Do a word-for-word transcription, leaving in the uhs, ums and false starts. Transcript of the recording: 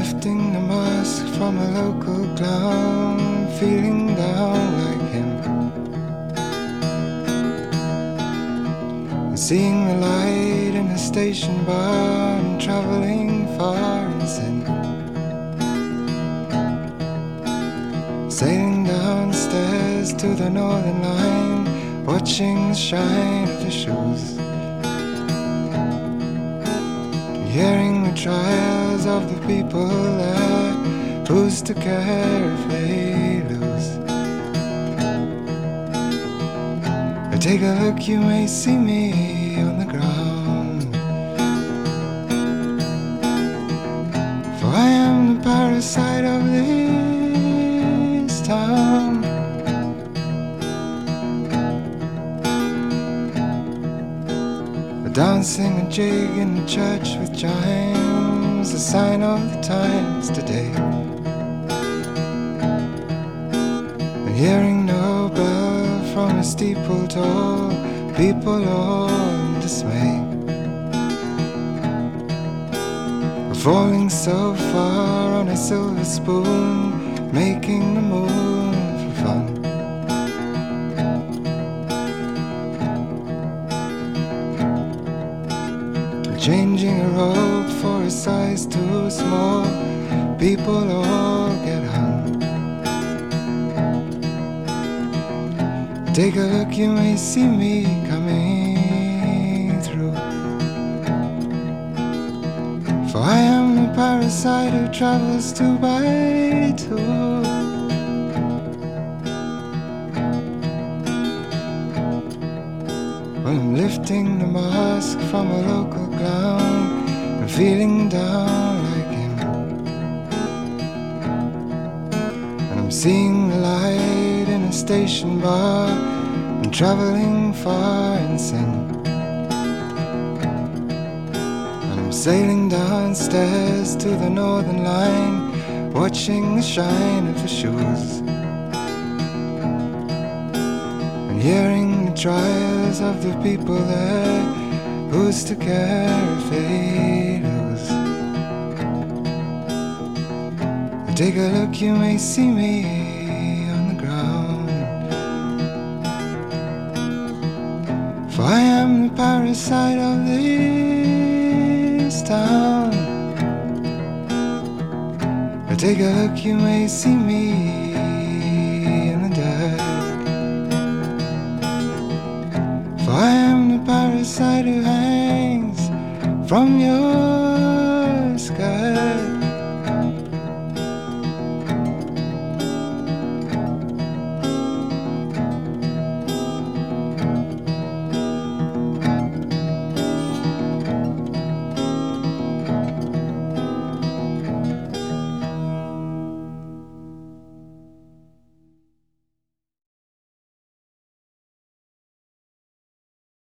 lifting the mask from a local clown, feeling down like him, seeing the light in a station bar and traveling far in sin, sailing downstairs to the northern line, watching the shine of the shoes, hearing the trials of the people there. Who's to care if they lose? Take a look, you may see me on the ground, for I am the parasite of this town. Dancing a jig in a church with chimes, a sign of the times today, and hearing no bell from a steeple tall, people all in dismay, falling so far on a silver spoon, making the moon for fun. Changing a robe for a size too small, people all get hung. Take a look, you may see me coming through, for I am the parasite who travels two by two. Well, I'm lifting the mask from a local clown and feeling down like him, and I'm seeing the light in a station bar and traveling far in sin, and I'm sailing downstairs to the northern line, watching the shine of the shoes, and hearing the trials of the people there. Who's to care if they lose? Take a look, you may see me on the ground, for I am the parasite of this town. Take a look, you may see me in the dirt, for I am the parasite who hangs from your skirt.